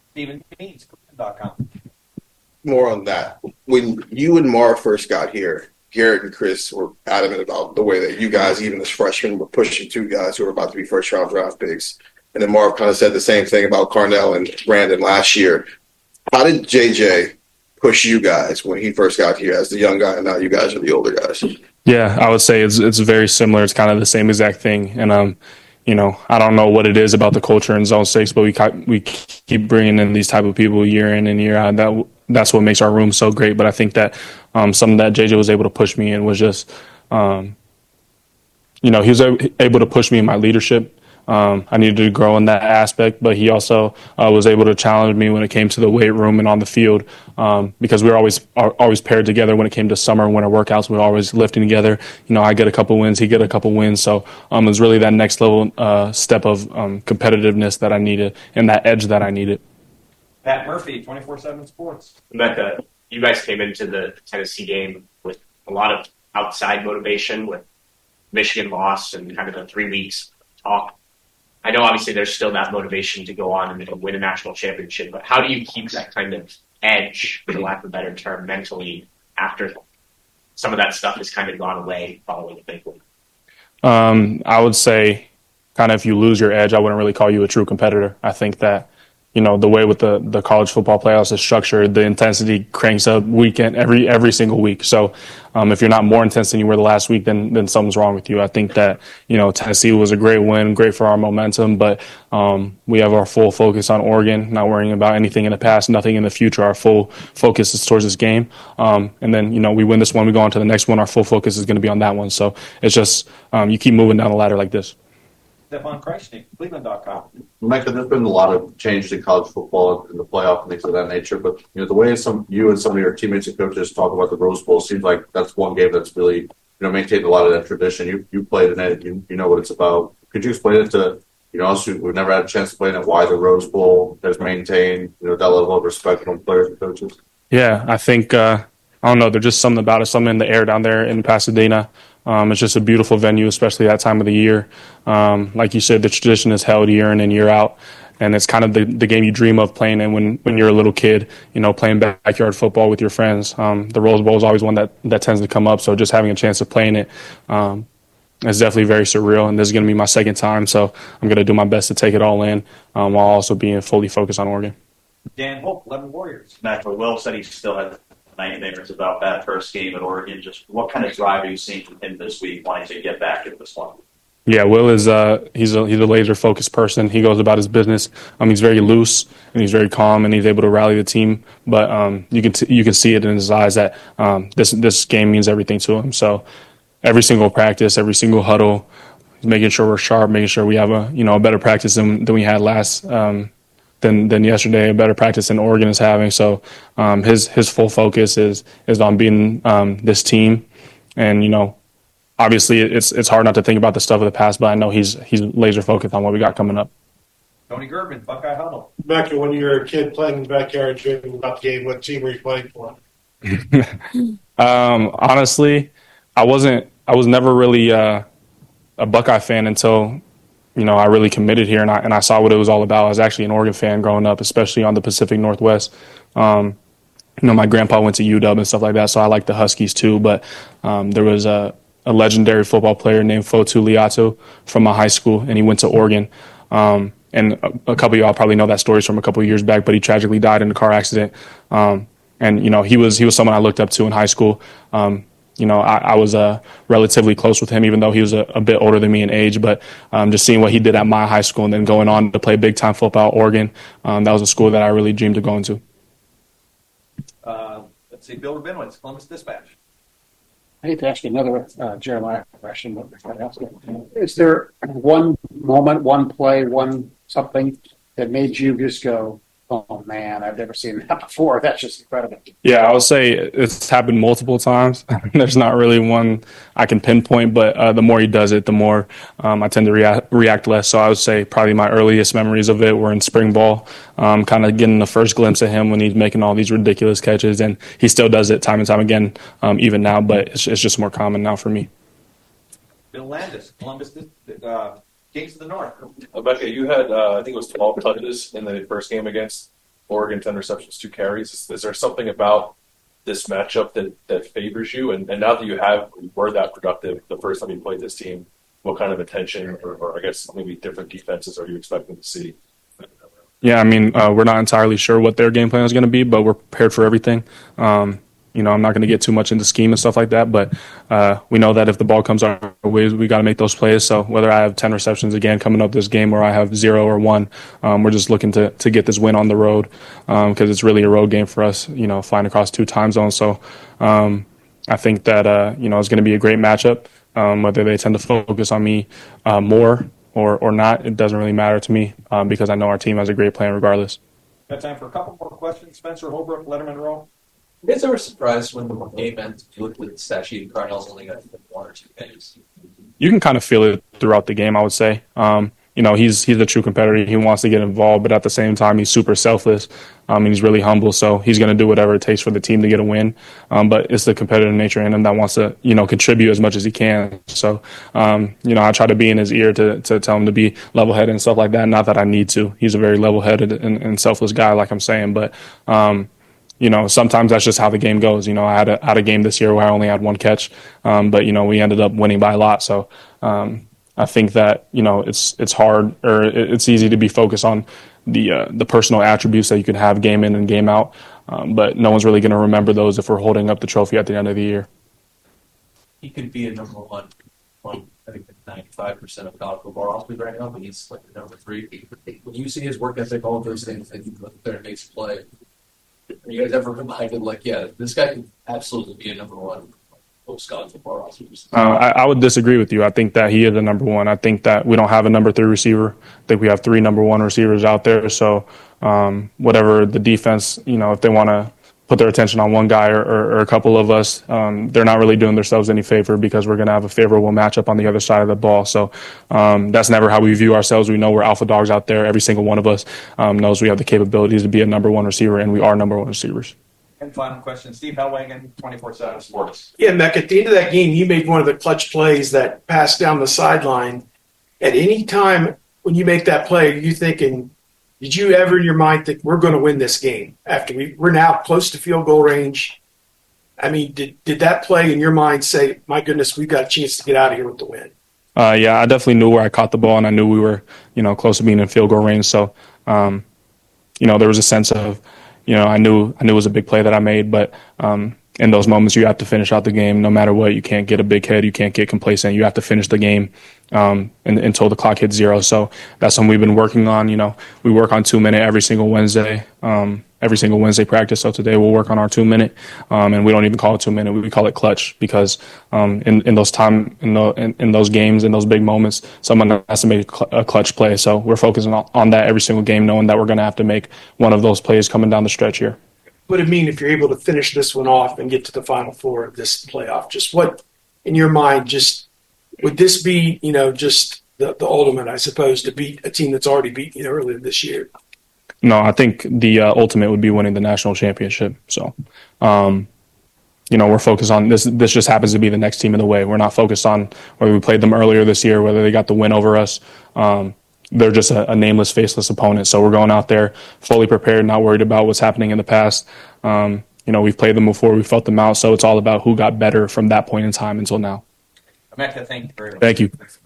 Stephen Means, Cleveland.com. More on that. When you and Marv first got here, Garrett and Chris were adamant about the way that you guys, even as freshmen, were pushing two guys who were about to be first-round draft picks. And then Marv kind of said the same thing about Carnell and Brandon last year. How did JJ push you guys when he first got here as the young guy, and now you guys are the older guys? Yeah, I would say it's very similar. It's kind of the same exact thing. And I don't know what it is about the culture in Zone 6, but we keep bringing in these type of people year in and year out. That's what makes our room so great. But I think that something that JJ was able to push me in was just, he was able to push me in my leadership. I needed to grow in that aspect, but he also was able to challenge me when it came to the weight room and on the field, because we were always paired together when it came to summer and winter workouts. We were always lifting together. I get a couple wins, he get a couple wins. So it was really that next level step of competitiveness that I needed and that edge that I needed. Pat Murphy, 24/7 Sports. Mecca, you guys came into the Tennessee game with a lot of outside motivation with Michigan loss and kind of the 3 weeks talk. I know obviously there's still that motivation to go on and win a national championship, but how do you keep that kind of edge, for lack of a better term, mentally after some of that stuff has kind of gone away following the big win? I would say kind of if you lose your edge, I wouldn't really call you a true competitor. I think that the way with the college football playoffs is structured, the intensity cranks up weekend every single week. So if you're not more intense than you were the last week, then something's wrong with you. I think that Tennessee was a great win, great for our momentum, but we have our full focus on Oregon, not worrying about anything in the past, nothing in the future. Our full focus is towards this game, and then we win this one, we go on to the next one. Our full focus is going to be on that one. So it's just you keep moving down the ladder like this. Stefan Krajisnik, Cleveland.com. Micah, there's been a lot of changes in college football in the playoff and things of that nature, but the way you and some of your teammates and coaches talk about the Rose Bowl seems like that's one game that's really maintained a lot of that tradition. You played in it, you know what it's about. Could you explain it to us who've never had a chance to play in it, why the Rose Bowl has maintained that level of respect from players and coaches? Yeah, I think I don't know. There's just something about it, something in the air down there in Pasadena. It's just a beautiful venue, especially that time of the year. Like you said, the tradition is held year in and year out, and it's kind of the game you dream of playing in when you're a little kid, playing backyard football with your friends. The Rose Bowl is always one that tends to come up, so just having a chance of playing it is definitely very surreal, and this is going to be my second time, so I'm going to do my best to take it all in while also being fully focused on Oregon. Dan Hope, 11 Warriors. Maxwell Will said he still has nightmares about that first game at Oregon. Just what kind of drive are you seeing from him this week, wanting to get back into this one? Yeah, Will is he's a laser focused person. He goes about his business. He's very loose and he's very calm and he's able to rally the team. But you can see it in his eyes that this game means everything to him. So every single practice, every single huddle, making sure we're sharp, making sure we have a better practice than we had last. Than yesterday, a better practice than Oregon is having. So his full focus is on beating this team, and obviously it's hard not to think about the stuff of the past, but I know he's laser focused on what we got coming up. Tony Gervin, Buckeye Huddle. Back when you were a kid playing in the backyard, dreaming about the game, what team were you playing for? Honestly, I was never really a Buckeye fan until I really committed here and I saw what it was all about. I was actually an Oregon fan growing up, especially on the Pacific Northwest. My grandpa went to UW and stuff like that, so I like the Huskies too. But there was a legendary football player named Fotu Liatu from my high school, and he went to Oregon. And a couple of y'all probably know that story from a couple of years back, but he tragically died in a car accident. And he was someone I looked up to in high school. I was relatively close with him, even though he was a bit older than me in age. But just seeing what he did at my high school and then going on to play big-time football at Oregon, that was a school that I really dreamed of going to. Let's see, Bill Rabinowitz, Columbus Dispatch. I hate to ask you another Jeremiah question, but I gotta ask it. Is there one moment, one play, one something that made you just go, oh, man, I've never seen that before. That's just incredible. Yeah, I would say it's happened multiple times. There's not really one I can pinpoint, but the more he does it, the more I tend to react less. So I would say probably my earliest memories of it were in spring ball, kind of getting the first glimpse of him when he's making all these ridiculous catches. And he still does it time and time again, even now, but it's just more common now for me. Bill Landis, Columbus Kings of the North. Becca, you had, I think it was 12 touches in the first game against Oregon 10 receptions, 2 carries. Is there something about this matchup that favors you? And now that you were that productive the first time you played this team, what kind of attention or I guess maybe different defenses are you expecting to see? Yeah, I mean, we're not entirely sure what their game plan is going to be, but we're prepared for everything. I'm not going to get too much into scheme and stuff like that, but we know that if the ball comes our way, we got to make those plays. So whether I have 10 receptions again coming up this game or I have 0 or 1, we're just looking to get this win on the road because it's really a road game for us, flying across 2 time zones. So I think that, it's going to be a great matchup. Whether they tend to focus on me more or not, it doesn't really matter to me because I know our team has a great plan regardless. Got time for a couple more questions. Spencer Holbrook, Letterman Row. You guys ever surprised when the game ends? You look at the stat sheet and Cardinals only got 1 or 2 games. You can kind of feel it throughout the game, I would say. He's the true competitor. He wants to get involved, but at the same time, he's super selfless. And he's really humble, so he's going to do whatever it takes for the team to get a win. But it's the competitive nature in him that wants to, contribute as much as he can. So, I try to be in his ear to tell him to be level-headed and stuff like that. Not that I need to. He's a very level-headed and selfless guy, like I'm saying. But, sometimes that's just how the game goes. I had a game this year where I only had 1 catch, but we ended up winning by a lot. So I think that it's hard or it's easy to be focused on the personal attributes that you can have game in and game out, but no one's really going to remember those if we're holding up the trophy at the end of the year. He could be a number 1 on I think 95% of college football rosters right now, but he's like the number 3. When you see his work ethic, all of those things, and he goes there and makes a play. Are you guys ever reminded, this guy could absolutely be a number 1 post-college football rosters? I would disagree with you. I think that he is a number 1. I think that we don't have a number 3 receiver. I think we have 3 number 1 receivers out there. So whatever the defense, if they want to put their attention on one guy or a couple of us, they're not really doing themselves any favor because we're going to have a favorable matchup on the other side of the ball. So that's never how we view ourselves. We know we're alpha dogs out there. Every single one of us knows we have the capabilities to be a number 1 receiver, and we are number 1 receivers. And final question, Steve Hellwagen, 24/7 Sports. Yeah, Mec, at the end of that game, you made one of the clutch plays that passed down the sideline. At any time when you make that play, are you thinking, did you ever in your mind think we're going to win this game after we're now close to field goal range? I mean, did that play in your mind say, my goodness, we've got a chance to get out of here with the win? Yeah, I definitely knew where I caught the ball, and I knew we were, close to being in field goal range. So, there was a sense of, I knew it was a big play that I made, but in those moments you have to finish out the game no matter what. You can't get a big head. You can't get complacent. You have to finish the game until the clock hits 0. So that's something we've been working on. We work on 2-minute every single Wednesday practice. So today we'll work on our 2-minute, and we don't even call it 2-minute. We call it clutch because in those games, in those big moments, someone has to make a clutch play. So we're focusing on that every single game, knowing that we're going to have to make one of those plays coming down the stretch here. What would it mean if you're able to finish this one off and get to the Final Four of this playoff? Just what, in your mind, would this be, just the ultimate, I suppose, to beat a team that's already beaten you earlier this year? No, I think the ultimate would be winning the national championship. So, we're focused on this. This just happens to be the next team in the way. We're not focused on whether we played them earlier this year, whether they got the win over us. They're just a nameless, faceless opponent. So we're going out there fully prepared, not worried about what's happening in the past. We've played them before. We felt them out. So it's all about who got better from that point in time until now. Emeka, thank you very much. Thank you.